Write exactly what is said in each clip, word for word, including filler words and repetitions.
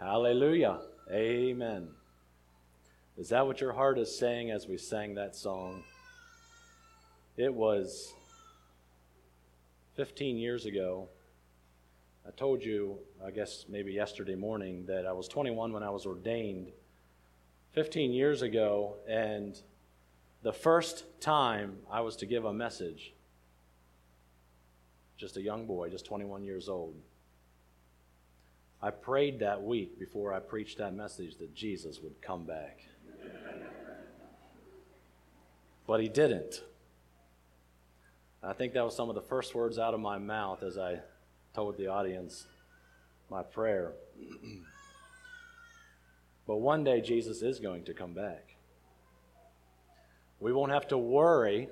Hallelujah. Amen. Is that what your heart is saying as we sang that song? It was fifteen years ago. I told you, I guess maybe yesterday morning, that I was twenty-one when I was ordained. fifteen years ago, and the first time I was to give a message, just a young boy, just twenty-one years old, I prayed that week before I preached that message that Jesus would come back. But he didn't. I think that was some of the first words out of my mouth as I told the audience my prayer. But one day Jesus is going to come back. We won't have to worry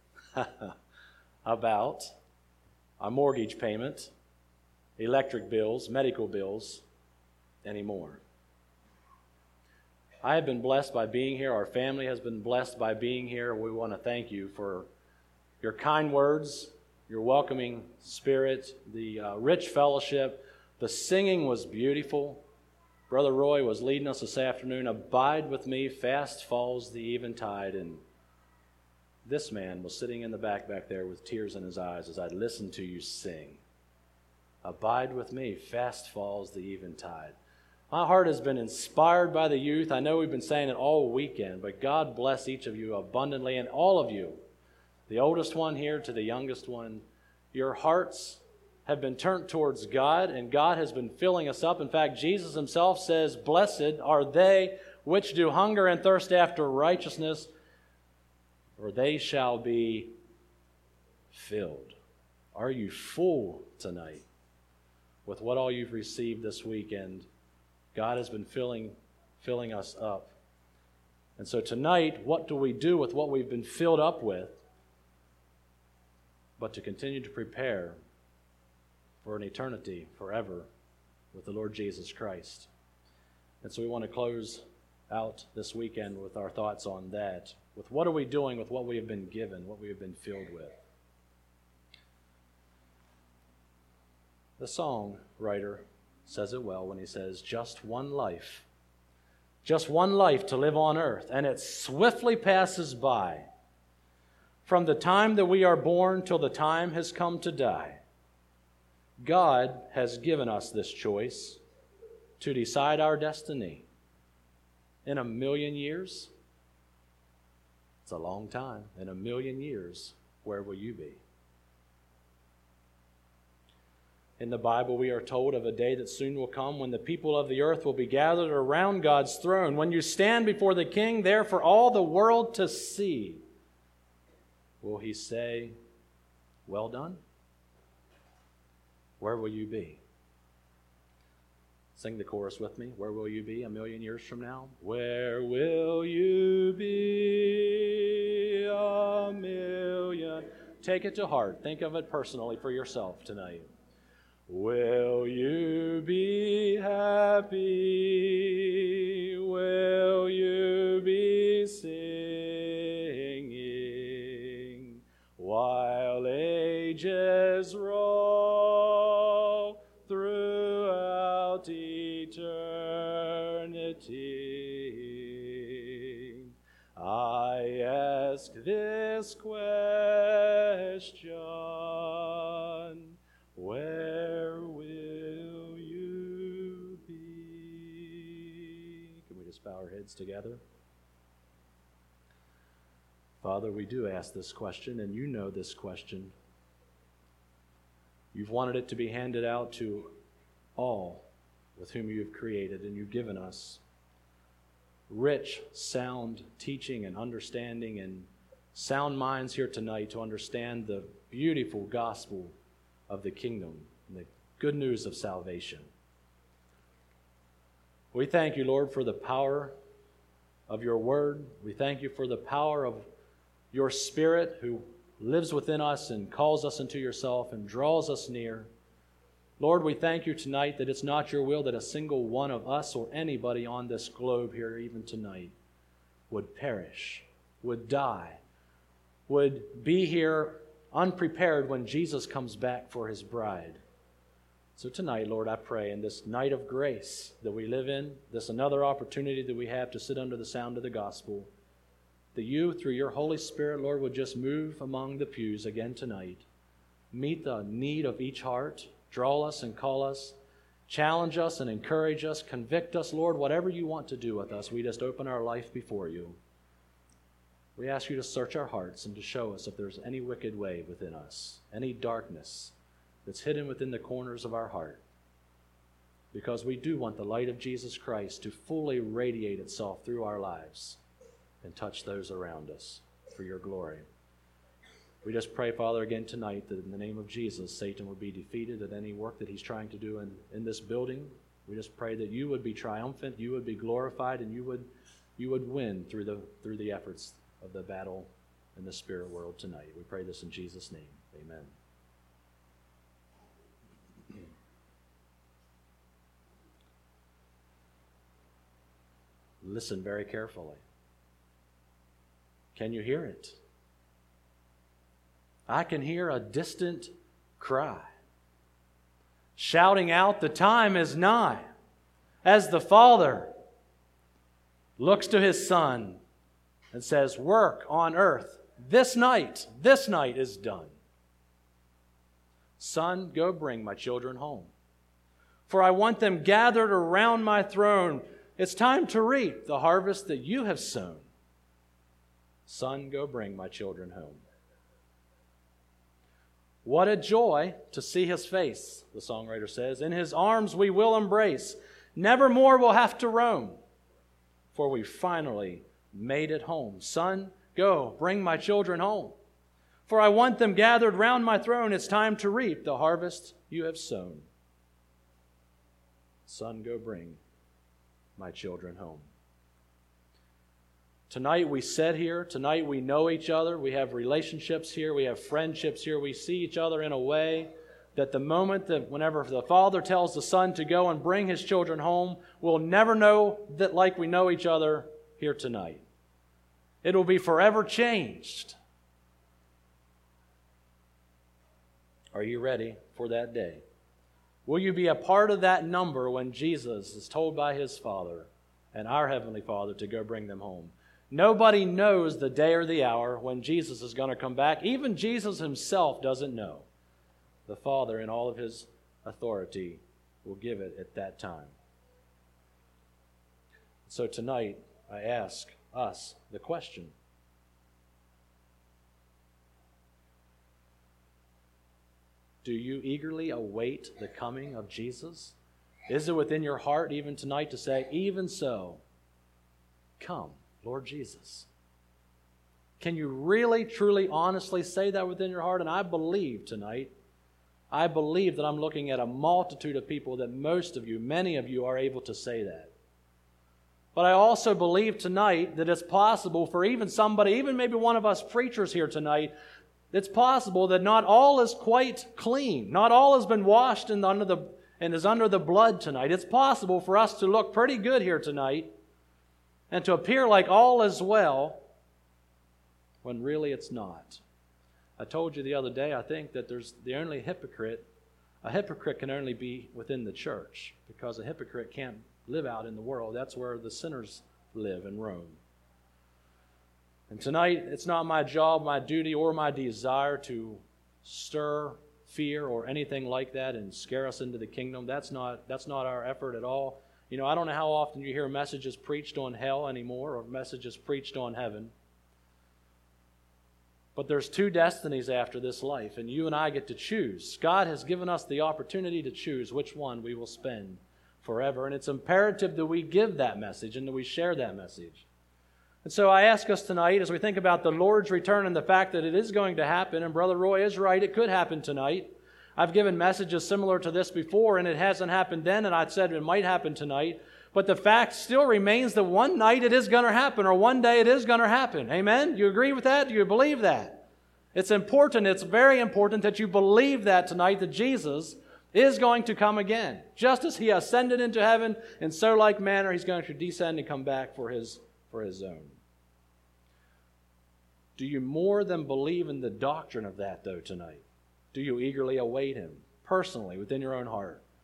about a mortgage payment, electric bills, medical bills anymore. I have been blessed by being here. Our family has been blessed by being here. We want to thank you for your kind words, your welcoming spirit, the uh, rich fellowship. The singing was beautiful. Brother Roy was leading us this afternoon. Abide with me, fast falls the eventide. And this man was sitting in the back back there with tears in his eyes as I listened to you sing. Abide with me, fast falls the eventide. My heart has been inspired by the youth. I know we've been saying it all weekend, but God bless each of you abundantly, and all of you, the oldest one here to the youngest one. Your hearts have been turned towards God, and God has been filling us up. In fact, Jesus himself says, "Blessed are they which do hunger and thirst after righteousness, for they shall be filled." Are you full tonight with what all you've received this weekend? God has been filling, filling us up. And so tonight, what do we do with what we've been filled up with, but to continue to prepare for an eternity forever with the Lord Jesus Christ? And so we want to close out this weekend with our thoughts on that. With what are we doing with what we have been given, what we have been filled with? The songwriter says it well when he says, just one life. Just one life to live on earth, and it swiftly passes by. From the time that we are born till the time has come to die, God has given us this choice to decide our destiny. In a million years, it's a long time. In a million years, where will you be? In the Bible, we are told of a day that soon will come when the people of the earth will be gathered around God's throne. When you stand before the King there for all the world to see, will he say, well done? Where will you be? Sing the chorus with me. Where will you be a million years from now? Where will you be a million? Take it to heart. Think of it personally for yourself tonight. Will you be happy? Will you be singing while ages roll throughout eternity? I ask this question. Where will you be? Can we just bow our heads together? Father, we do ask this question, and you know this question. You've wanted it to be handed out to all with whom you have created, and you've given us rich, sound teaching and understanding and sound minds here tonight to understand the beautiful gospel of the kingdom and the good news of salvation. We thank you, Lord, for the power of your word. We thank you for the power of your Spirit who lives within us and calls us into yourself and draws us near. Lord, we thank you tonight that it's not your will that a single one of us or anybody on this globe here even tonight would perish, would die, would be here unprepared when Jesus comes back for his bride. So tonight, Lord, I pray in this night of grace that we live in, this another opportunity that we have to sit under the sound of the gospel, that you, through your Holy Spirit, Lord, would just move among the pews again tonight. Meet the need of each heart. Draw us and call us. Challenge us and encourage us. Convict us, Lord, whatever you want to do with us. We just open our life before you. We ask you to search our hearts and to show us if there's any wicked way within us, any darkness that's hidden within the corners of our heart. Because we do want the light of Jesus Christ to fully radiate itself through our lives and touch those around us for your glory. We just pray, Father, again tonight that in the name of Jesus, Satan would be defeated at any work that he's trying to do in, in this building. We just pray that you would be triumphant, you would be glorified, and you would you would win through the through the efforts of the battle in the spirit world tonight. We pray this in Jesus' name. Amen. Listen very carefully. Can you hear it? I can hear a distant cry, shouting out, "The time is nigh," as the Father looks to his Son and says, "Work on earth this night, this night is done. Son, go bring my children home, for I want them gathered around my throne. It's time to reap the harvest that you have sown. Son, go bring my children home." What a joy to see his face, the songwriter says. In his arms we will embrace. Never more we'll have to roam, for we finally made it home. Son, go bring my children home, for I want them gathered round my throne. It's time to reap the harvest you have sown. Son, go bring my children home. Tonight we sit here. Tonight we know each other. We have relationships here. We have friendships here. We see each other in a way that the moment that whenever the Father tells the Son to go and bring his children home, we'll never know that like we know each other here tonight. It will be forever changed. Are you ready for that day? Will you be a part of that number when Jesus is told by his Father and our Heavenly Father to go bring them home? Nobody knows the day or the hour when Jesus is going to come back. Even Jesus himself doesn't know. The Father, in all of his authority, will give it at that time. So tonight, I ask us the question: do you eagerly await the coming of Jesus? Is it within your heart even tonight to say, "Even so, come, Lord Jesus"? Can you really, truly, honestly say that within your heart? And I believe tonight, I believe that I'm looking at a multitude of people that most of you, many of you, are able to say that. But I also believe tonight that it's possible for even somebody, even maybe one of us preachers here tonight, it's possible that not all is quite clean. Not all has been washed and, under the, and is under the blood tonight. It's possible for us to look pretty good here tonight and to appear like all is well when really it's not. I told you the other day, I think that there's the only hypocrite, a hypocrite can only be within the church, because a hypocrite can't live out in the world. That's where the sinners live and roam. And tonight, it's not my job, my duty, or my desire to stir fear or anything like that and scare us into the kingdom. That's not, that's not our effort at all. You know, I don't know how often you hear messages preached on hell anymore or messages preached on heaven. But there's two destinies after this life, and you and I get to choose. God has given us the opportunity to choose which one we will spend forever. And it's imperative that we give that message and that we share that message. And so I ask us tonight, as we think about the Lord's return and the fact that it is going to happen, and Brother Roy is right, it could happen tonight. I've given messages similar to this before, and it hasn't happened then, and I said it might happen tonight. But the fact still remains that one night it is going to happen, or one day it is going to happen. Amen? You agree with that? Do you believe that? It's important, it's very important that you believe that tonight, that Jesus is going to come again. Just as He ascended into heaven, in so like manner He's going to descend and come back for His, for His own. Do you more than believe in the doctrine of that, though, tonight? Do you eagerly await Him, personally, within your own heart?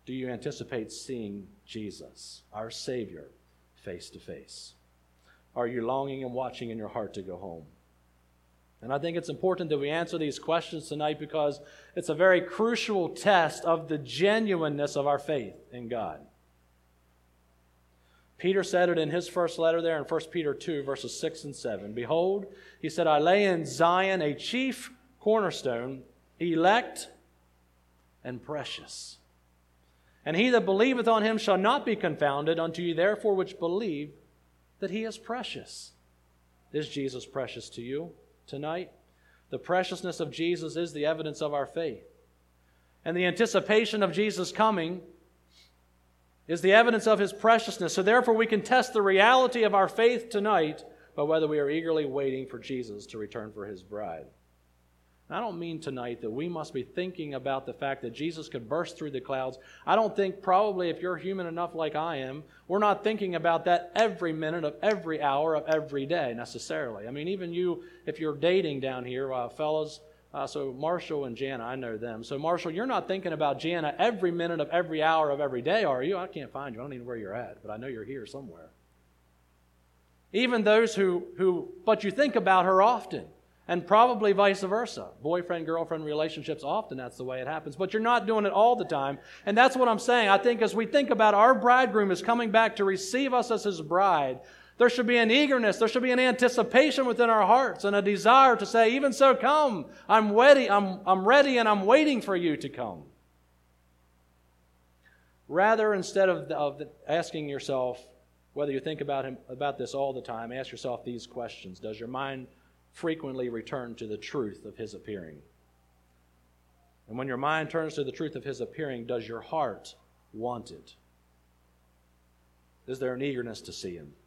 do you anticipate seeing Jesus, our Savior, face to face? Are you longing and watching in your heart to go home? And I think it's important that we answer these questions tonight because it's a very crucial test of the genuineness of our faith in God. Peter said it in his first letter there in First Peter two, verses six and seven. Behold, he said, I lay in Zion a chief cornerstone, elect and precious. And he that believeth on him shall not be confounded. Unto you therefore which believe that he is precious. Is Jesus precious to you tonight? The preciousness of Jesus is the evidence of our faith. And the anticipation of Jesus coming is the evidence of his preciousness. So therefore we can test the reality of our faith tonight by whether we are eagerly waiting for Jesus to return for his bride. I don't mean tonight that we must be thinking about the fact that Jesus could burst through the clouds. I don't think probably if you're human enough like I am, we're not thinking about that every minute of every hour of every day necessarily. I mean, even you, if you're dating down here, uh, fellas, uh, so Marshall and Jana, I know them. So Marshall, you're not thinking about Jana every minute of every hour of every day, are you? I can't find you. I don't even know where you're at, but I know you're here somewhere. Even those who, who but you think about her often. And probably vice versa. Boyfriend-girlfriend relationships, often that's the way it happens. But you're not doing it all the time. And that's what I'm saying. I think as we think about our bridegroom is coming back to receive us as his bride, there should be an eagerness, there should be an anticipation within our hearts and a desire to say, even so, come. I'm ready, I'm, I'm ready and I'm waiting for you to come. Rather, instead of, of asking yourself, whether you think about him about this all the time, ask yourself these questions. Does your mind frequently return to the truth of his appearing? And when your mind turns to the truth of his appearing, does your heart want it? Is there an eagerness to see him?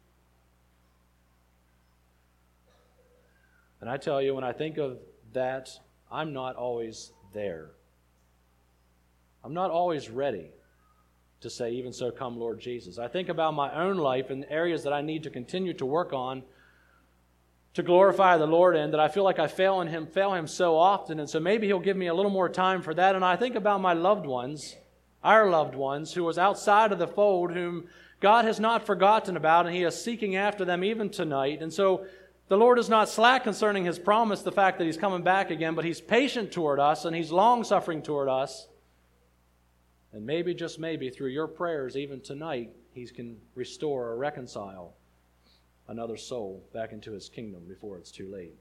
And I tell you, when I think of that, I'm not always there. I'm not always ready to say, even so, come, Lord Jesus. I think about my own life and the areas that I need to continue to work on to glorify the Lord in, that I feel like I fail in Him, fail Him so often, and so maybe He'll give me a little more time for that. And I think about my loved ones, our loved ones, who was outside of the fold, whom God has not forgotten about, and He is seeking after them even tonight. And so the Lord is not slack concerning His promise, the fact that He's coming back again, but He's patient toward us, and He's long-suffering toward us. And maybe, just maybe, through your prayers even tonight, He can restore or reconcile another soul back into His kingdom before it's too late.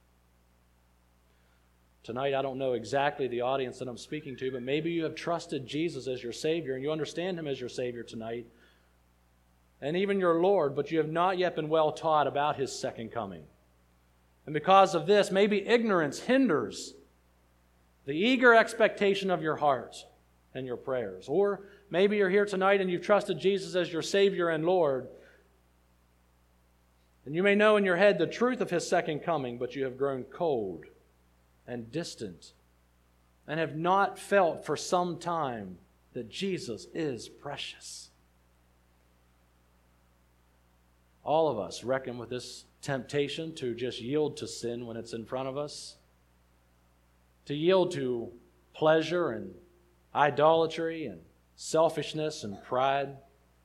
Tonight, I don't know exactly the audience that I'm speaking to, but maybe you have trusted Jesus as your Savior and you understand Him as your Savior tonight, and even your Lord, but you have not yet been well taught about His second coming. And because of this, maybe ignorance hinders the eager expectation of your heart and your prayers. Or maybe you're here tonight and you've trusted Jesus as your Savior and Lord, and you may know in your head the truth of His second coming, but you have grown cold and distant and have not felt for some time that Jesus is precious. All of us reckon with this temptation to just yield to sin when it's in front of us, to yield to pleasure and idolatry and selfishness and pride.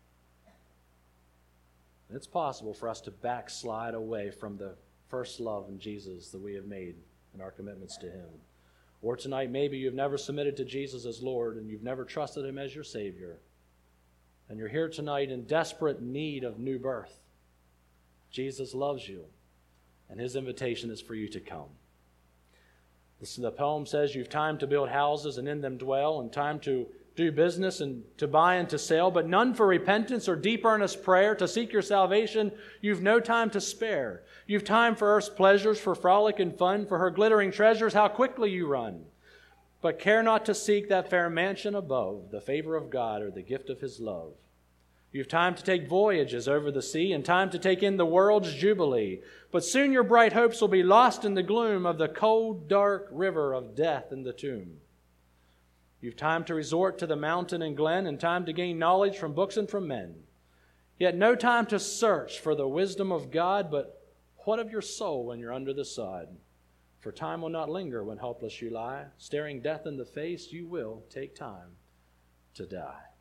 It's possible for us to backslide away from the first love in Jesus that we have made in our commitments to Him. Or tonight, maybe you've never submitted to Jesus as Lord and you've never trusted Him as your Savior. And you're here tonight in desperate need of new birth. Jesus loves you, and His invitation is for you to come. The poem says you've time to build houses and in them dwell, and time to do business and to buy and to sell, but none for repentance or deep earnest prayer to seek your salvation. You've no time to spare. You've time for earth's pleasures, for frolic and fun, for her glittering treasures, how quickly you run. But care not to seek that fair mansion above, the favor of God or the gift of His love. You've time to take voyages over the sea and time to take in the world's jubilee. But soon your bright hopes will be lost in the gloom of the cold, dark river of death and the tomb. You've time to resort to the mountain and glen and time to gain knowledge from books and from men. Yet no time to search for the wisdom of God, but what of your soul when you're under the sod? For time will not linger when helpless you lie. Staring death in the face, you will take time to die.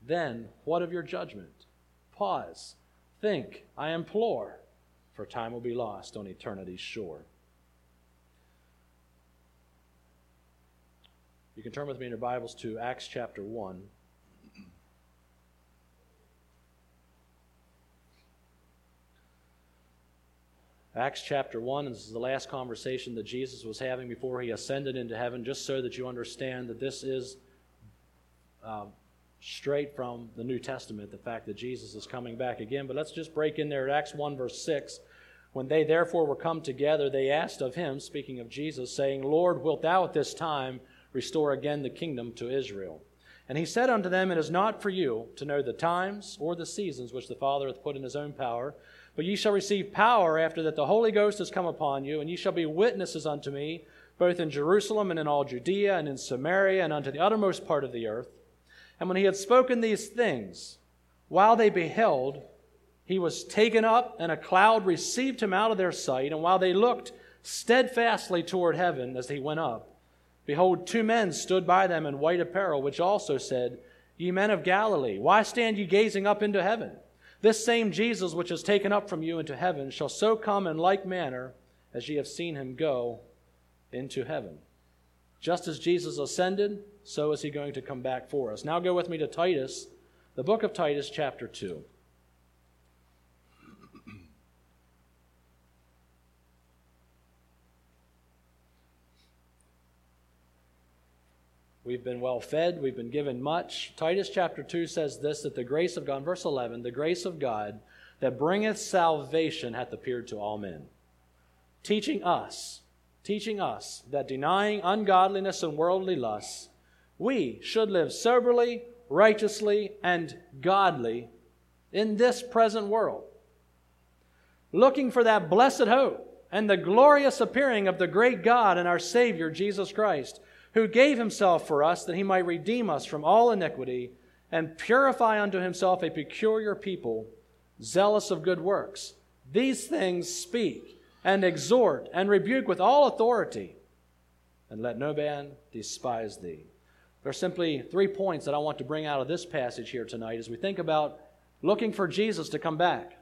Then what of your judgment? Pause. Think, I implore, for time will be lost on eternity's shore. You can turn with me in your Bibles to Acts chapter one. Acts chapter one, and this is the last conversation that Jesus was having before he ascended into heaven, just so that you understand that this is uh, straight from the New Testament, the fact that Jesus is coming back again. But let's just break in there at Acts one, verse six. When they therefore were come together, they asked of him, speaking of Jesus, saying, Lord, wilt thou at this time restore again the kingdom to Israel? And he said unto them, It is not for you to know the times or the seasons which the Father hath put in his own power, but ye shall receive power after that the Holy Ghost is come upon you, and ye shall be witnesses unto me, both in Jerusalem and in all Judea and in Samaria and unto the uttermost part of the earth. And when he had spoken these things, while they beheld, he was taken up, and a cloud received him out of their sight. And while they looked steadfastly toward heaven as he went up, behold, two men stood by them in white apparel, which also said, Ye men of Galilee, why stand ye gazing up into heaven? This same Jesus which is taken up from you into heaven shall so come in like manner as ye have seen him go into heaven. Just as Jesus ascended, so is he going to come back for us. Now go with me to Titus, the book of Titus, chapter two. We've been well fed. We've been given much. Titus chapter two says this, that the grace of God, verse eleven, the grace of God that bringeth salvation hath appeared to all men, teaching us, teaching us that denying ungodliness and worldly lusts, we should live soberly, righteously, and godly in this present world, looking for that blessed hope and the glorious appearing of the great God and our Savior, Jesus Christ, who gave himself for us that he might redeem us from all iniquity and purify unto himself a peculiar people, zealous of good works. These things speak and exhort and rebuke with all authority, and let no man despise thee. There are simply three points that I want to bring out of this passage here tonight as we think about looking for Jesus to come back.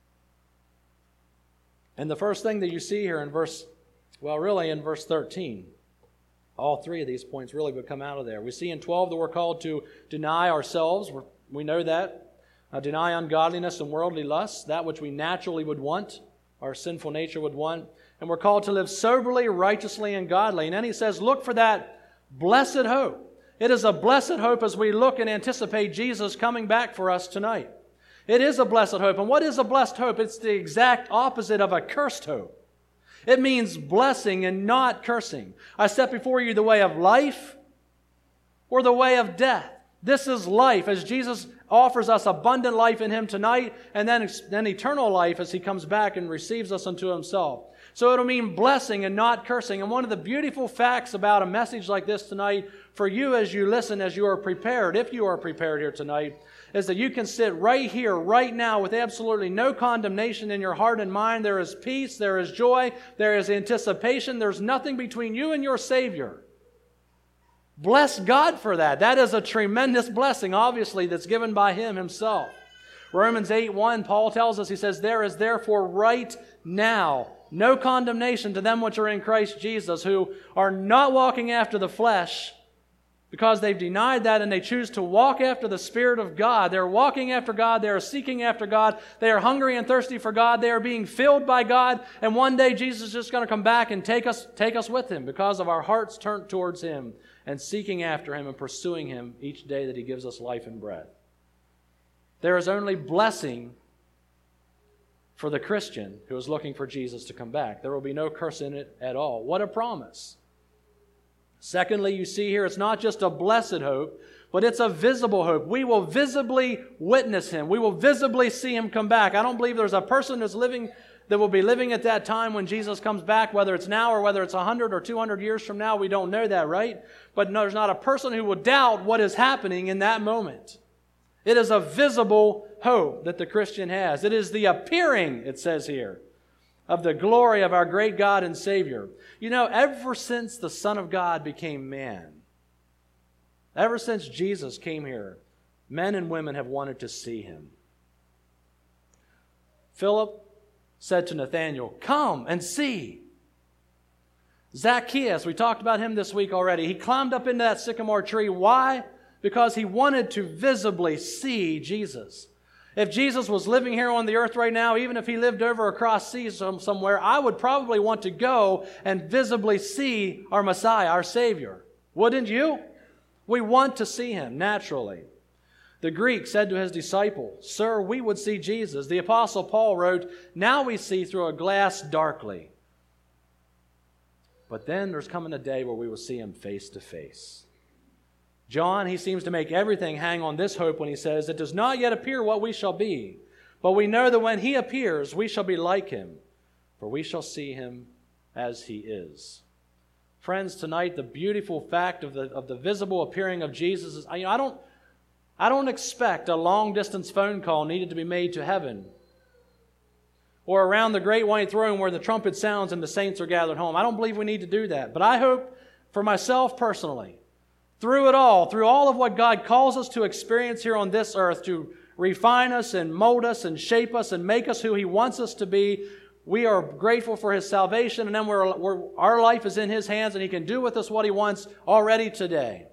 And the first thing that you see here in verse, well, really in verse thirteen, all three of these points really would come out of there. We see in twelve that we're called to deny ourselves. We're, we know that. Uh, deny ungodliness and worldly lusts, that which we naturally would want, our sinful nature would want. And we're called to live soberly, righteously, and godly. And then he says, look for that blessed hope. It is a blessed hope as we look and anticipate Jesus coming back for us tonight. It is a blessed hope. And what is a blessed hope? It's the exact opposite of a cursed hope. It means blessing and not cursing. I set before you the way of life or the way of death. This is life as Jesus offers us abundant life in him tonight, and then, then eternal life as he comes back and receives us unto himself. So it'll mean blessing and not cursing. And one of the beautiful facts about a message like this tonight for you as you listen, as you are prepared, if you are prepared here tonight, is that you can sit right here, right now, with absolutely no condemnation in your heart and mind. There is peace, there is joy, there is anticipation. There's nothing between you and your Savior. Bless God for that. That is a tremendous blessing, obviously, that's given by him himself. Romans eight one, Paul tells us, he says, there is therefore right now no condemnation to them which are in Christ Jesus, who are not walking after the flesh, because they've denied that and they choose to walk after the Spirit of God. They're walking after God. They are seeking after God. They are hungry and thirsty for God. They are being filled by God. And one day Jesus is just going to come back and take us, take us with him because of our hearts turned towards him and seeking after him and pursuing him each day that he gives us life and breath. There is only blessing for the Christian who is looking for Jesus to come back. There will be no curse in it at all. What a promise. Secondly, you see here, it's not just a blessed hope, but it's a visible hope. We will visibly witness him. We will visibly see him come back. I don't believe there's a person that's living that will be living at that time when Jesus comes back, whether it's now or whether it's one hundred or two hundred years from now. We don't know that, right? But no, there's not a person who will doubt what is happening in that moment. It is a visible hope that the Christian has. It is the appearing, it says here, of the glory of our great God and Savior. You know, ever since the Son of God became man, ever since Jesus came here, Men and women have wanted to see him. Philip said to Nathanael, "Come and see." Zacchaeus, we talked about him this week already. He climbed up into that sycamore tree. Why? Because he wanted to visibly see Jesus. If Jesus was living here on the earth right now, even if he lived over across seas somewhere, I would probably want to go and visibly see our Messiah, our Savior. Wouldn't you? We want to see him, naturally. The Greek said to his disciple, "Sir, we would see Jesus." The Apostle Paul wrote, "Now we see through a glass darkly. But then there's coming a day where we will see him face to face." John, he seems to make everything hang on this hope when he says, "It does not yet appear what we shall be, but we know that when he appears, we shall be like him, for we shall see him as he is." Friends, tonight, the beautiful fact of the, of the visible appearing of Jesus is, you know, I don't, I don't expect a long-distance phone call needed to be made to heaven or around the great white throne where the trumpet sounds and the saints are gathered home. I don't believe we need to do that. But I hope for myself personally, through it all, through all of what God calls us to experience here on this earth, to refine us and mold us and shape us and make us who he wants us to be, we are grateful for his salvation, and then we're, we're, our life is in his hands, and he can do with us what he wants already today.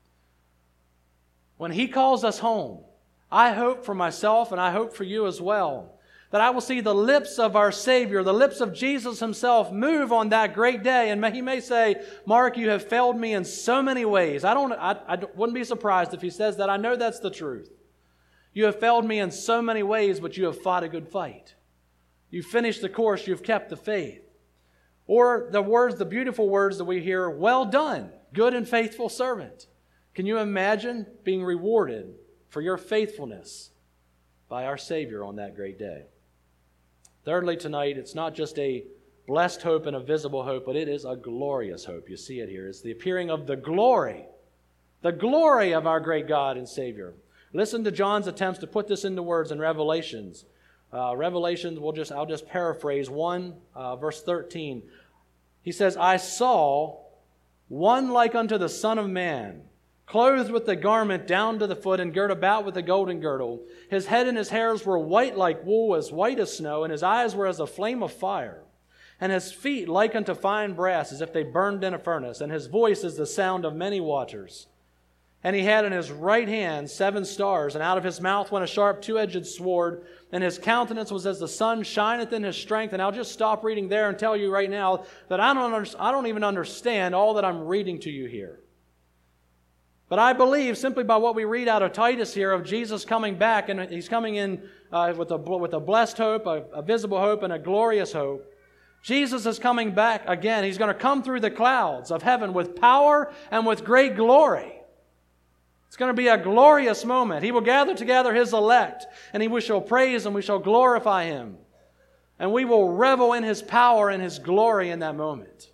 When he calls us home, I hope for myself, and I hope for you as well, that I will see the lips of our Savior, the lips of Jesus himself, move on that great day. And he may say, "Mark, you have failed me in so many ways." I don't. I, I wouldn't be surprised if he says that. I know that's the truth. "You have failed me in so many ways, but you have fought a good fight. You've finished the course. You've kept the faith." Or the words, the beautiful words that we hear, "Well done, good and faithful servant." Can you imagine being rewarded for your faithfulness by our Savior on that great day? Thirdly, tonight, it's not just a blessed hope and a visible hope, but it is a glorious hope. You see it here. It's the appearing of the glory, the glory of our great God and Savior. Listen to John's attempts to put this into words in Revelations. Uh, Revelations, we'll just, I'll just paraphrase one, uh, verse thirteen. He says, "I saw one like unto the Son of Man, clothed with the garment down to the foot, and girt about with a golden girdle. His head and his hairs were white like wool, as white as snow, and his eyes were as a flame of fire. And his feet like unto fine brass, as if they burned in a furnace. And his voice is the sound of many waters. And he had in his right hand seven stars, and out of his mouth went a sharp two-edged sword, and his countenance was as the sun shineth in his strength." And I'll just stop reading there and tell you right now that I don't, under, I don't even understand all that I'm reading to you here. But I believe, simply by what we read out of Titus here, of Jesus coming back, and he's coming in uh, with, a, with a blessed hope, a, a visible hope, and a glorious hope. Jesus is coming back again. He's going to come through the clouds of heaven with power and with great glory. It's going to be a glorious moment. He will gather together his elect, and we shall praise and we shall glorify him. And we will revel in his power and his glory in that moment.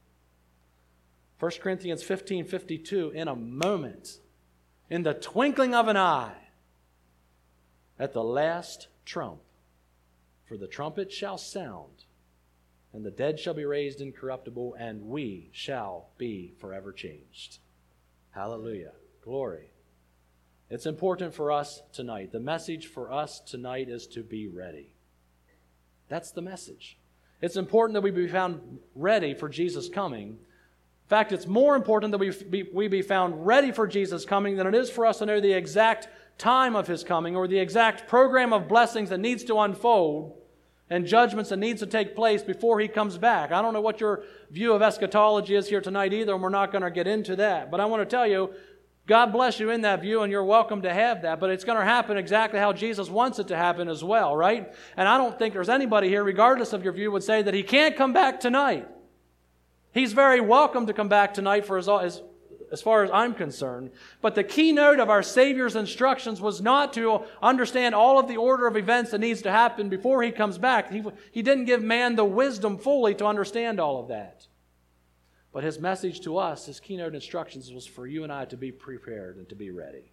First Corinthians fifteen fifty-two, "In a moment, in the twinkling of an eye, at the last trump, for the trumpet shall sound, and the dead shall be raised incorruptible, and we shall be forever changed." Hallelujah. Glory. It's important for us tonight. The message for us tonight is to be ready. That's the message. It's important that we be found ready for Jesus' coming. In fact, it's more important that we be, we be found ready for Jesus' coming than it is for us to know the exact time of his coming or the exact program of blessings that needs to unfold and judgments that needs to take place before he comes back. I don't know what your view of eschatology is here tonight either, and we're not going to get into that. But I want to tell you, God bless you in that view, and you're welcome to have that. But it's going to happen exactly how Jesus wants it to happen as well, right? And I don't think there's anybody here, regardless of your view, would say that he can't come back tonight. He's very welcome to come back tonight for as, as, as far as I'm concerned. But the keynote of our Savior's instructions was not to understand all of the order of events that needs to happen before he comes back. He, he didn't give man the wisdom fully to understand all of that. But his message to us, his keynote instructions, was for you and I to be prepared and to be ready.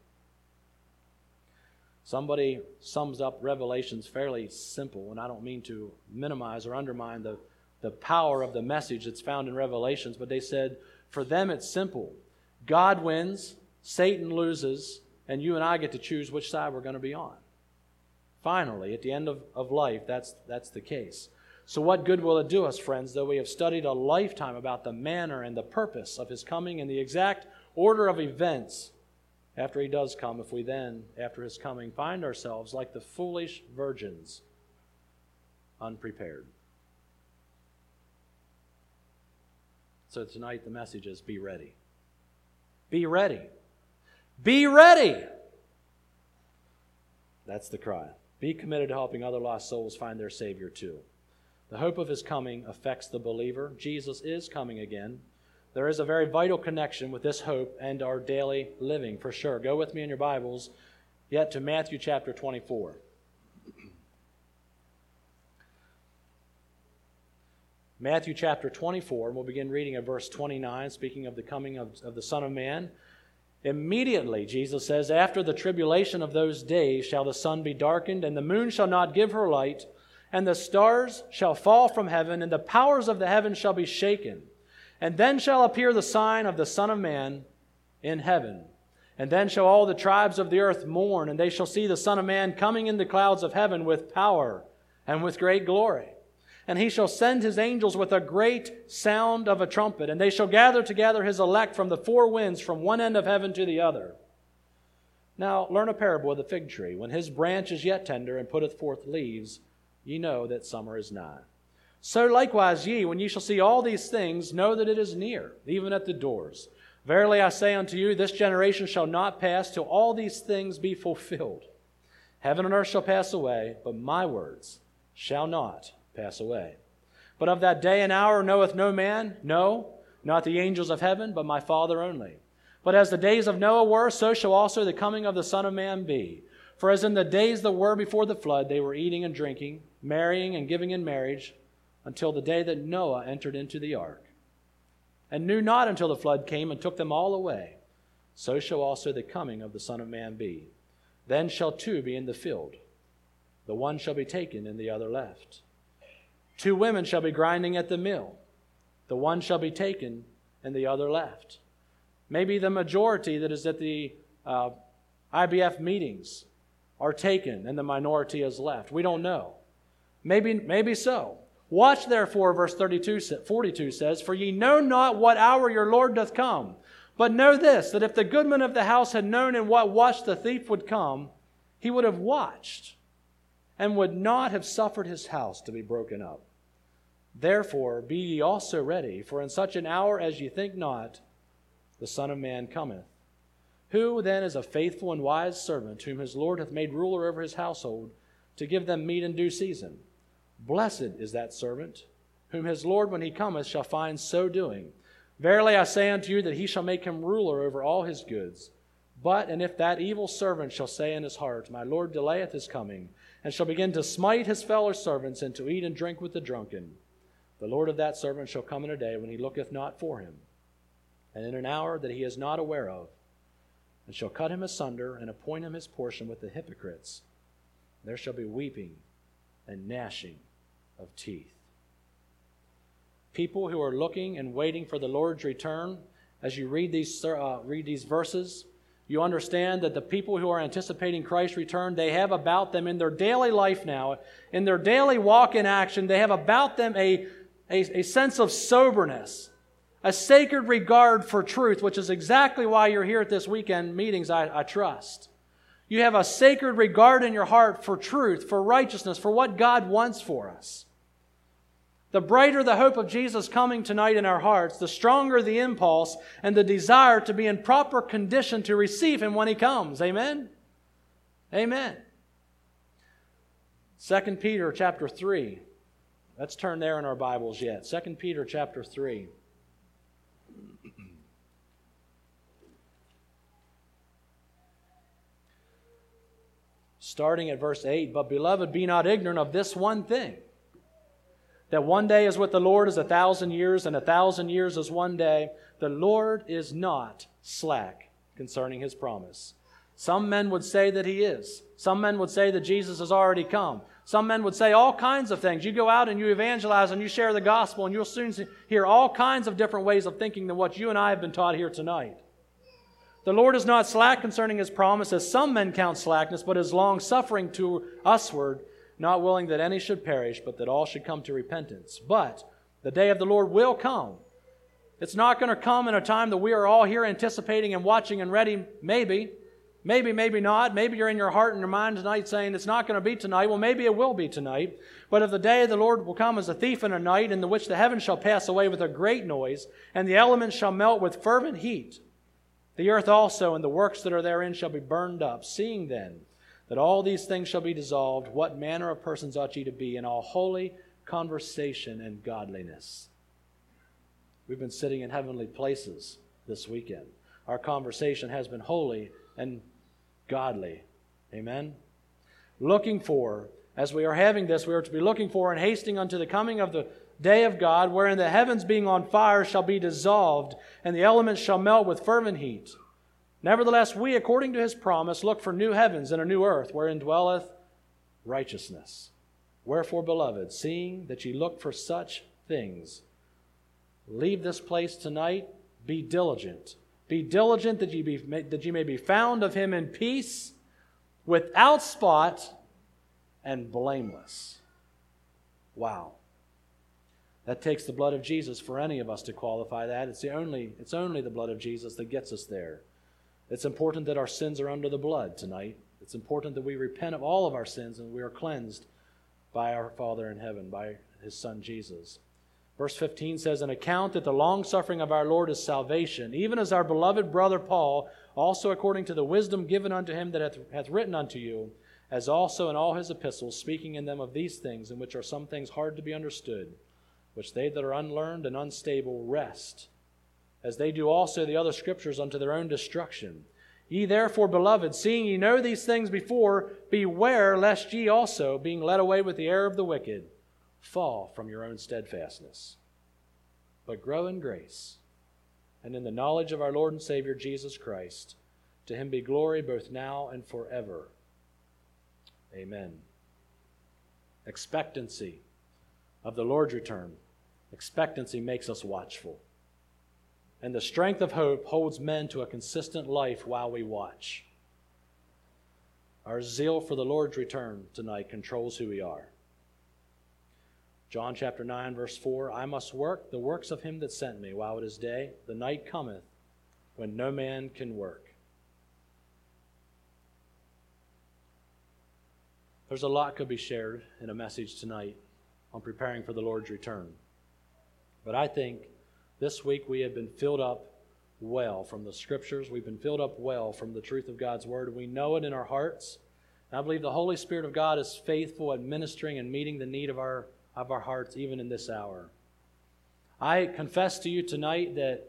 Somebody sums up Revelations fairly simple, and I don't mean to minimize or undermine the, the power of the message that's found in Revelations, but they said, for them it's simple. God wins, Satan loses, and you and I get to choose which side we're going to be on. Finally, at the end of, of life, that's, that's the case. So what good will it do us, friends, though we have studied a lifetime about the manner and the purpose of his coming and the exact order of events after he does come, if we then, after his coming, find ourselves like the foolish virgins, unprepared? So tonight the message is be ready. Be ready. Be ready! That's the cry. Be committed to helping other lost souls find their Savior too. The hope of his coming affects the believer. Jesus is coming again. There is a very vital connection with this hope and our daily living, for sure. Go with me in your Bibles yet to Matthew chapter twenty-four. Matthew chapter twenty-four, and we'll begin reading at verse twenty-nine, speaking of the coming of, of the Son of Man. Immediately, Jesus says, after the tribulation of those days shall the sun be darkened, and the moon shall not give her light, and the stars shall fall from heaven, and the powers of the heavens shall be shaken. And then shall appear the sign of the Son of Man in heaven. And then shall all the tribes of the earth mourn, and they shall see the Son of Man coming in the clouds of heaven with power and with great glory. And he shall send his angels with a great sound of a trumpet, and they shall gather together his elect from the four winds, from one end of heaven to the other. Now learn a parable of the fig tree. When his branch is yet tender, and putteth forth leaves, ye know that summer is nigh. So likewise ye, when ye shall see all these things, know that it is near, even at the doors. Verily I say unto you, this generation shall not pass till all these things be fulfilled. Heaven and earth shall pass away, but my words shall not pass away. But of that day and hour knoweth no man, no, not the angels of heaven, but my Father only. But as the days of Noah were, so shall also the coming of the Son of Man be. For as in the days that were before the flood, they were eating and drinking, marrying and giving in marriage, until the day that Noah entered into the ark, and knew not until the flood came and took them all away. So shall also the coming of the Son of Man be. Then shall two be in the field. The one shall be taken and the other left. Two women shall be grinding at the mill. The one shall be taken and the other left. Maybe the majority that is at the uh, I B F meetings are taken and the minority is left. We don't know. Maybe, maybe so. Watch therefore, verse thirty-two, forty-two says, for ye know not what hour your Lord doth come. But know this, that if the goodman of the house had known in what watch the thief would come, he would have watched, and would not have suffered his house to be broken up. Therefore be ye also ready, for in such an hour as ye think not, the Son of Man cometh. Who then is a faithful and wise servant, whom his Lord hath made ruler over his household, to give them meat in due season? Blessed is that servant, whom his Lord when he cometh shall find so doing. Verily I say unto you, that he shall make him ruler over all his goods. But, and if that evil servant shall say in his heart, my Lord delayeth his coming, and shall begin to smite his fellow servants, and to eat and drink with the drunken, the Lord of that servant shall come in a day when he looketh not for him, and in an hour that he is not aware of, and shall cut him asunder, and appoint him his portion with the hypocrites. There shall be weeping and gnashing of teeth. People who are looking and waiting for the Lord's return, as you read these, uh, read these verses, you understand that the people who are anticipating Christ's return, they have about them in their daily life now, in their daily walk in action, they have about them a, a, a sense of soberness, a sacred regard for truth, which is exactly why you're here at this weekend meetings, I, I trust. You have a sacred regard in your heart for truth, for righteousness, for what God wants for us. The brighter the hope of Jesus coming tonight in our hearts, the stronger the impulse and the desire to be in proper condition to receive Him when He comes. Amen? Amen. Second Peter chapter three. Let's turn there in our Bibles yet. Second Peter chapter three. Starting at verse eight, but beloved, be not ignorant of this one thing, that one day is with the Lord as a thousand years, and a thousand years as one day. The Lord is not slack concerning His promise. Some men would say that He is. Some men would say that Jesus has already come. Some men would say all kinds of things. You go out and you evangelize and you share the gospel, and you'll soon hear all kinds of different ways of thinking than what you and I have been taught here tonight. The Lord is not slack concerning His promise, as some men count slackness, but is long-suffering to usward, not willing that any should perish, but that all should come to repentance. But the day of the Lord will come. It's not going to come in a time that we are all here anticipating and watching and ready, maybe. Maybe, maybe not. Maybe you're in your heart and your mind tonight saying it's not going to be tonight. Well, maybe it will be tonight. But if the day of the Lord will come as a thief in a night, in the which the heavens shall pass away with a great noise, and the elements shall melt with fervent heat, the earth also and the works that are therein shall be burned up. Seeing then that all these things shall be dissolved, what manner of persons ought ye to be in all holy conversation and godliness? We've been sitting in heavenly places this weekend. Our conversation has been holy and godly. Amen? Looking for, as we are having this, we are to be looking for and hasting unto the coming of the day of God, wherein the heavens being on fire shall be dissolved, and the elements shall melt with fervent heat. Nevertheless, we, according to His promise, look for new heavens and a new earth, wherein dwelleth righteousness. Wherefore, beloved, seeing that ye look for such things, leave this place tonight, be diligent. Be diligent that ye, be, that ye may be found of Him in peace, without spot, and blameless. Wow. That takes the blood of Jesus for any of us to qualify that. It's the only, it's only the blood of Jesus that gets us there. It's important that our sins are under the blood tonight. It's important that we repent of all of our sins and we are cleansed by our Father in heaven, by His Son Jesus. Verse fifteen says, "And account that the long-suffering of our Lord is salvation, even as our beloved brother Paul, also according to the wisdom given unto him that hath, hath written unto you, as also in all his epistles, speaking in them of these things, in which are some things hard to be understood, which they that are unlearned and unstable wrest, as they do also the other scriptures unto their own destruction. Ye therefore, beloved, seeing ye know these things before, beware lest ye also, being led away with the error of the wicked, fall from your own steadfastness. But grow in grace, and in the knowledge of our Lord and Savior Jesus Christ. To Him be glory both now and forever. Amen." Expectancy of the Lord's return. Expectancy makes us watchful. And the strength of hope holds men to a consistent life while we watch. Our zeal for the Lord's return tonight controls who we are. John chapter nine, verse four, "I must work the works of Him that sent me while it is day. The night cometh when no man can work." There's a lot could be shared in a message tonight on preparing for the Lord's return. But I think this week we have been filled up well from the Scriptures. We've been filled up well from the truth of God's Word. We know it in our hearts. And I believe the Holy Spirit of God is faithful at ministering and meeting the need of our, of our hearts even in this hour. I confess to you tonight that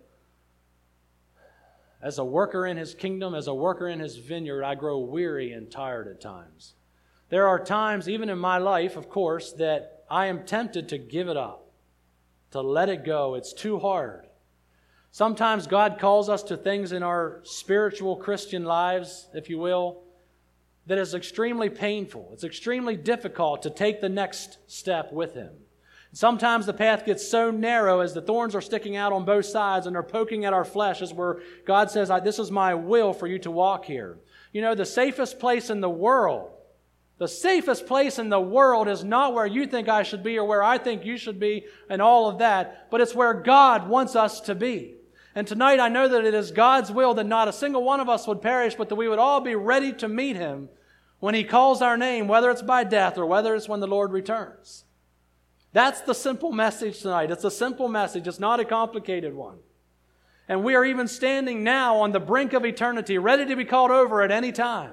as a worker in His kingdom, as a worker in His vineyard, I grow weary and tired at times. There are times, even in my life, of course, that I am tempted to give it up, to let it go. It's too hard. Sometimes God calls us to things in our spiritual Christian lives, if you will, that is extremely painful. It's extremely difficult to take the next step with Him. Sometimes the path gets so narrow as the thorns are sticking out on both sides and they're poking at our flesh, as where God says, "This is my will for you to walk here." You know, the safest place in the world, the safest place in the world is not where you think I should be or where I think you should be and all of that, but it's where God wants us to be. And tonight I know that it is God's will that not a single one of us would perish, but that we would all be ready to meet Him when He calls our name, whether it's by death or whether it's when the Lord returns. That's the simple message tonight. It's a simple message. It's not a complicated one. And we are even standing now on the brink of eternity, ready to be called over at any time.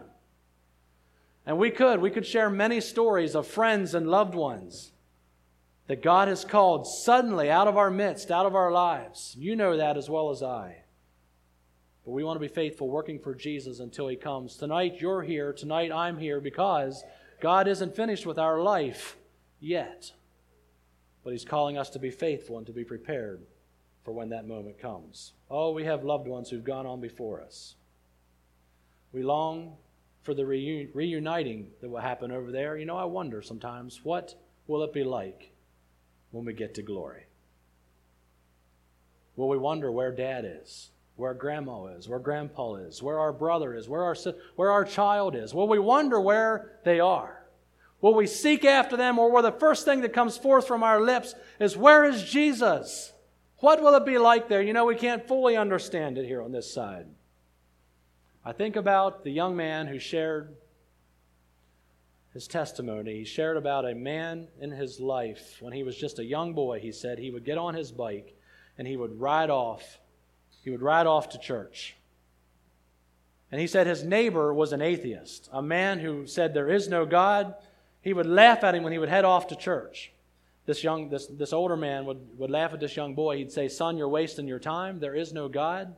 And we could, we could share many stories of friends and loved ones that God has called suddenly out of our midst, out of our lives. You know that as well as I. But we want to be faithful, working for Jesus until He comes. Tonight you're here, tonight I'm here, because God isn't finished with our life yet. But He's calling us to be faithful and to be prepared for when that moment comes. Oh, we have loved ones who've gone on before us. We long for the reu- reuniting that will happen over there. You know, I wonder sometimes, what will it be like when we get to glory? Will we wonder where Dad is? where grandma is, where grandpa is, where our brother is, where our, where our child is? Will we wonder where they are? Will we seek after them, or will the first thing that comes forth from our lips is, where is Jesus? What will it be like there? You know, we can't fully understand it here on this side. I think about the young man who shared his testimony. He shared about a man in his life when he was just a young boy. He said he would get on his bike and he would ride off. He would ride off to church. And he said his neighbor was an atheist, a man who said there is no God. He would laugh at him when he would head off to church. This young, this, this older man would, would laugh at this young boy. He'd say, "Son, you're wasting your time. There is no God."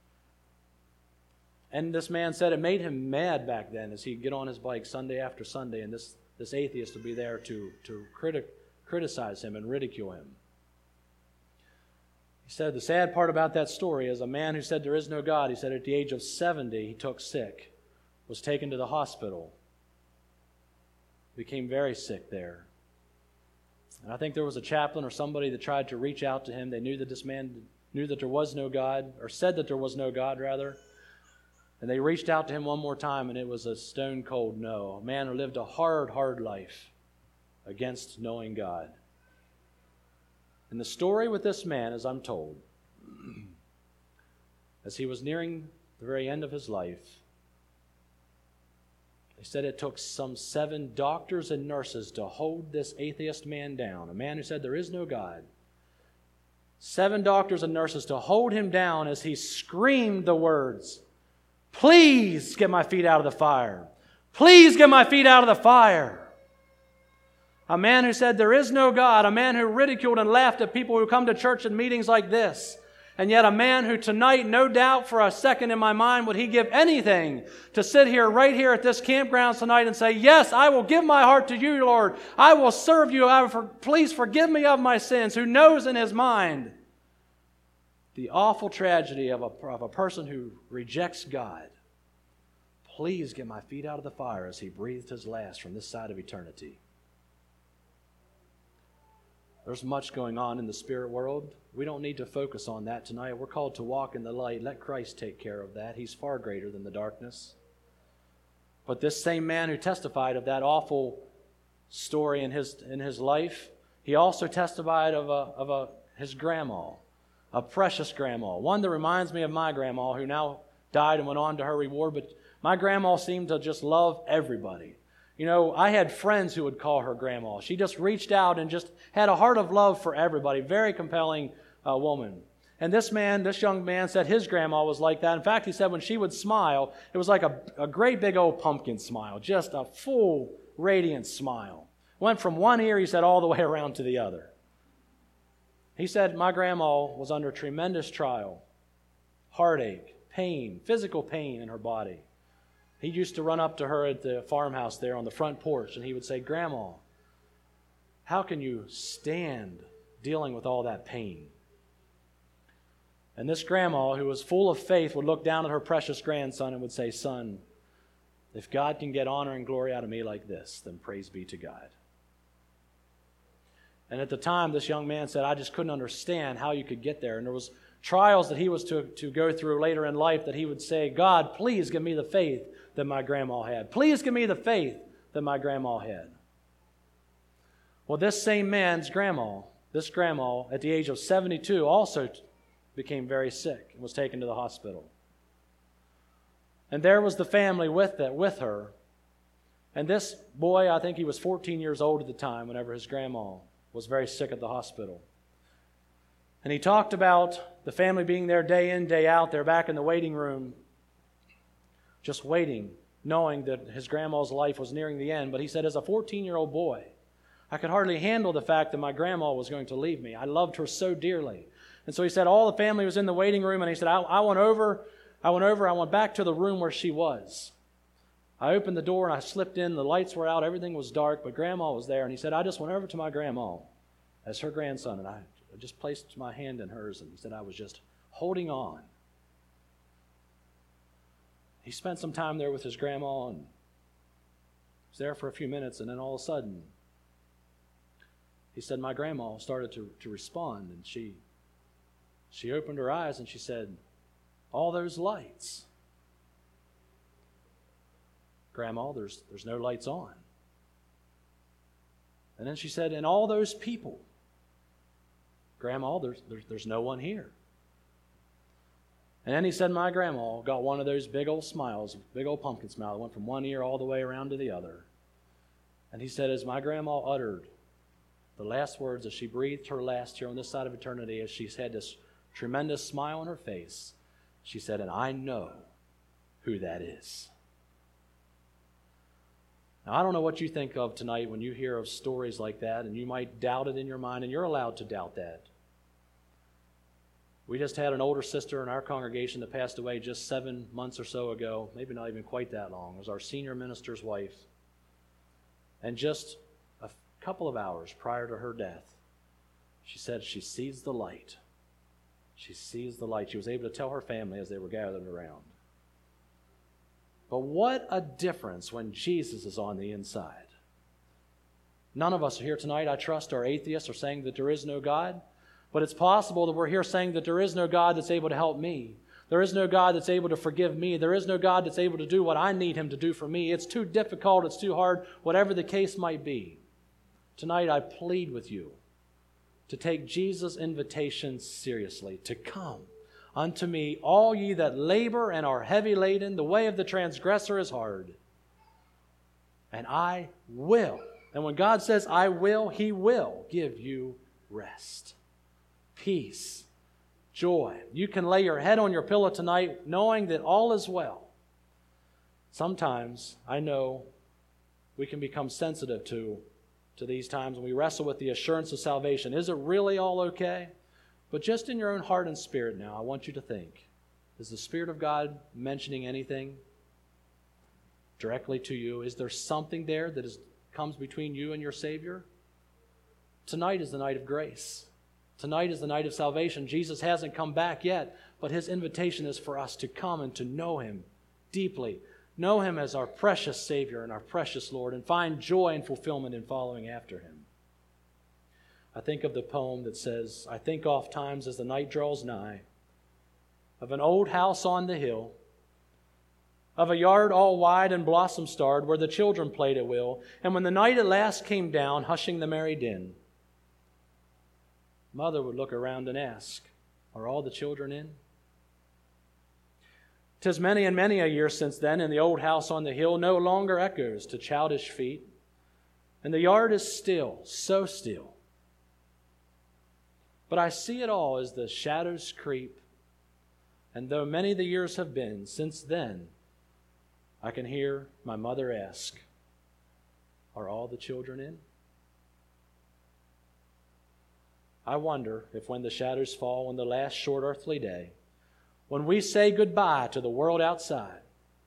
And this man said it made him mad back then as he'd get on his bike Sunday after Sunday, and this, this atheist would be there to, to criti- criticize him and ridicule him. He said the sad part about that story is a man who said there is no God, he said at the age of seventy, he took sick, was taken to the hospital, became very sick there. And I think there was a chaplain or somebody that tried to reach out to him. They knew that this man knew that there was no God, or said that there was no God, rather. And they reached out to him one more time, and it was a stone cold no. A man who lived a hard, hard life against knowing God. And the story with this man, as I'm told, as he was nearing the very end of his life, they said it took some seven doctors and nurses to hold this atheist man down, a man who said there is no God. Seven doctors and nurses to hold him down as he screamed the words, "Please get my feet out of the fire. Please get my feet out of the fire." A man who said there is no God, a man who ridiculed and laughed at people who come to church and meetings like this. And yet a man who tonight, no doubt for a second in my mind, would he give anything to sit here, right here at this campground tonight and say, "Yes, I will give my heart to you, Lord. I will serve you. I will for, please forgive me of my sins." Who knows in his mind the awful tragedy of a, of a person who rejects God. Please get my feet out of the fire as he breathed his last from this side of eternity. There's much going on in the spirit world. We don't need to focus on that tonight. We're called to walk in the light. Let Christ take care of that. He's far greater than the darkness. But this same man who testified of that awful story in his in his life, he also testified of a of a his grandma, a precious grandma, one that reminds me of my grandma, who now died and went on to her reward. But my grandma seemed to just love everybody. You know, I had friends who would call her grandma. She just reached out and just had a heart of love for everybody. Very compelling uh, woman. And this man, this young man said his grandma was like that. In fact, he said when she would smile, it was like a, a great big old pumpkin smile. Just a full, radiant smile. Went from one ear, he said, all the way around to the other. He said my grandma was under tremendous trial, heartache, pain, physical pain in her body. He used to run up to her at the farmhouse there on the front porch, and he would say, "Grandma, how can you stand dealing with all that pain?" And this grandma, who was full of faith, would look down at her precious grandson and would say, "Son, if God can get honor and glory out of me like this, then praise be to God." And at the time, this young man said, "I just couldn't understand how you could get there." And there was trials that he was to, to go through later in life that he would say, "God, please give me the faith that my grandma had. Please give me the faith that my grandma had." Well, this same man's grandma, this grandma, at the age of seventy-two, also became very sick and was taken to the hospital. And there was the family with that, with her. And this boy, I think he was fourteen years old at the time, whenever his grandma was very sick at the hospital. And he talked about the family being there day in, day out. They're back in the waiting room, just waiting, knowing that his grandma's life was nearing the end. But he said, as a fourteen-year-old boy, I could hardly handle the fact that my grandma was going to leave me. I loved her so dearly. And so he said all the family was in the waiting room, and he said, I, I went over, I went over, I went back to the room where she was. I opened the door and I slipped in. The lights were out. Everything was dark, but Grandma was there. And he said, I just went over to my grandma as her grandson, and I just placed my hand in hers, and he said I was just holding on. He spent some time there with his grandma and was there for a few minutes, and then all of a sudden, he said my grandma started to, to respond, and she she opened her eyes and she said, all those lights. Grandma, there's, there's no lights on. And then she said, and all those people. Grandma, there's, there's, there's no one here. And then he said, my grandma got one of those big old smiles, big old pumpkin smile that went from one ear all the way around to the other. And he said, as my grandma uttered the last words, as she breathed her last here on this side of eternity, as she had this tremendous smile on her face, she said, and I know who that is. Now, I don't know what you think of tonight when you hear of stories like that, and you might doubt it in your mind, and you're allowed to doubt that. We just had an older sister in our congregation that passed away just seven months or so ago, maybe not even quite that long. It was our senior minister's wife. And just a couple of hours prior to her death, she said she sees the light. She sees the light. She was able to tell her family as they were gathered around. But what a difference when Jesus is on the inside. None of us here tonight, I trust, are atheists or saying that there is no God. But it's possible that we're here saying that there is no God that's able to help me. There is no God that's able to forgive me. There is no God that's able to do what I need Him to do for me. It's too difficult. It's too hard, whatever the case might be. Tonight I plead with you to take Jesus' invitation seriously, to come unto me, all ye that labor and are heavy laden. The way of the transgressor is hard. And I will. And when God says I will, He will give you rest. Peace, joy. You can lay your head on your pillow tonight knowing that all is well. Sometimes, I know, we can become sensitive to, to these times when we wrestle with the assurance of salvation. Is it really all okay? But just in your own heart and spirit now, I want you to think, is the Spirit of God mentioning anything directly to you? Is there something there that is, comes between you and your Savior? Tonight is the night of grace. Tonight is the night of salvation. Jesus hasn't come back yet, but His invitation is for us to come and to know Him deeply. Know Him as our precious Savior and our precious Lord, and find joy and fulfillment in following after Him. I think of the poem that says, I think oft times as the night draws nigh, of an old house on the hill, of a yard all wide and blossom-starred, where the children played at will, and when the night at last came down, hushing the merry din, Mother would look around and ask, are all the children in? 'Tis many and many a year since then, and the old house on the hill no longer echoes to childish feet, and the yard is still, so still. But I see it all as the shadows creep, and though many the years have been since then, I can hear my mother ask, are all the children in? I wonder if when the shadows fall on the last short earthly day, when we say goodbye to the world outside,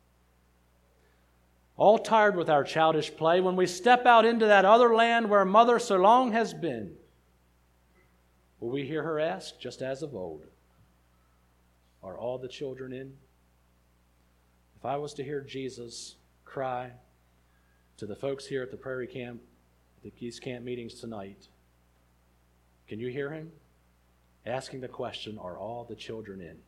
all tired with our childish play, when we step out into that other land where Mother so long has been, will we hear her ask, just as of old, are all the children in? If I was to hear Jesus cry to the folks here at the Prairie Camp, the East Camp meetings tonight, can you hear Him asking the question, are all the children in?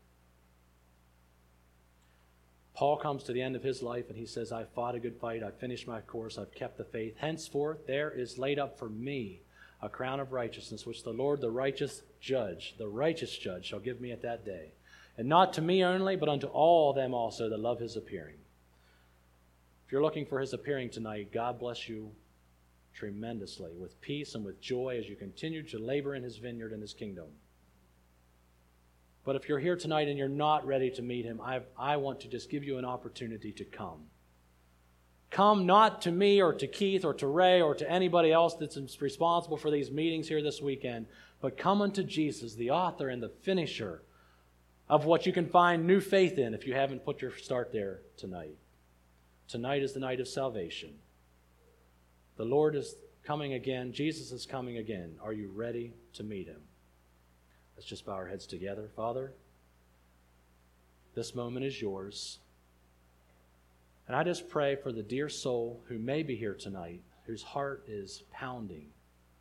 Paul comes to the end of his life and he says, I fought a good fight, I've finished my course, I've kept the faith. Henceforth there is laid up for me a crown of righteousness, which the Lord, the righteous judge, the righteous judge, shall give me at that day. And not to me only, but unto all them also that love His appearing. If you're looking for His appearing tonight, God bless you tremendously with peace and with joy as you continue to labor in His vineyard and His kingdom. But if you're here tonight and you're not ready to meet Him, I, I want to just give you an opportunity to come. Come not to me or to Keith or to Ray or to anybody else that's responsible for these meetings here this weekend, but come unto Jesus, the author and the finisher of what you can find new faith in if you haven't put your start there tonight. Tonight is the night of salvation. The Lord is coming again. Jesus is coming again. Are you ready to meet Him? Let's just bow our heads together. Father, this moment is yours. And I just pray for the dear soul who may be here tonight, whose heart is pounding,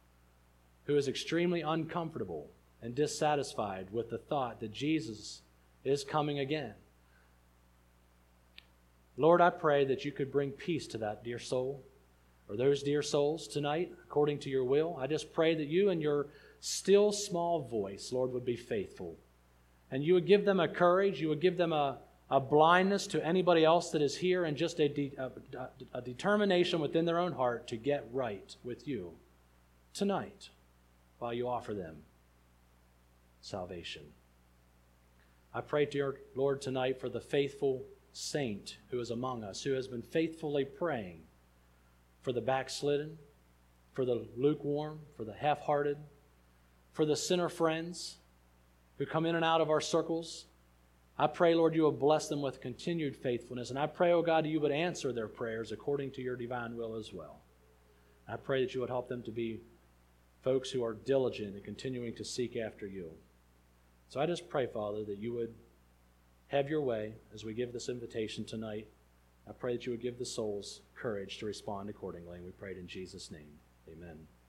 who is extremely uncomfortable and dissatisfied with the thought that Jesus is coming again. Lord, I pray that you could bring peace to that dear soul, or those dear souls tonight, according to your will. I just pray that you and your still small voice, Lord, would be faithful. And you would give them a courage, you would give them a, a blindness to anybody else that is here, and just a, de, a, a determination within their own heart to get right with you tonight while you offer them salvation. I pray, dear Lord, tonight for the faithful saint who is among us, who has been faithfully praying for the backslidden, for the lukewarm, for the half-hearted, for the sinner friends who come in and out of our circles. I pray, Lord, you will bless them with continued faithfulness. And I pray, oh God, you would answer their prayers according to your divine will as well. I pray that you would help them to be folks who are diligent in continuing to seek after you. So I just pray, Father, that you would have your way as we give this invitation tonight. I pray that you would give the souls courage to respond accordingly. And we pray it in Jesus' name. Amen.